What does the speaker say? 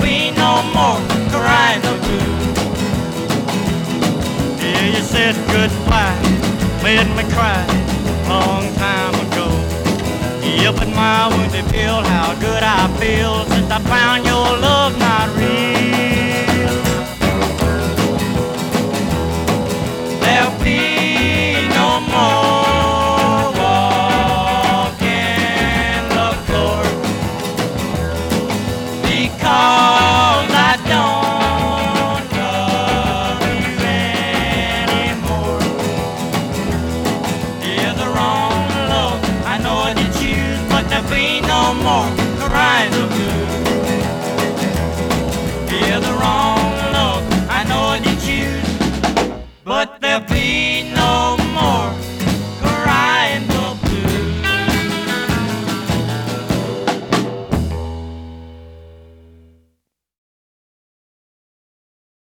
ain't no more crying no blue. Yeah, you said goodbye, made me cry long time ago. You opened my wounded feel how good I feel since I found your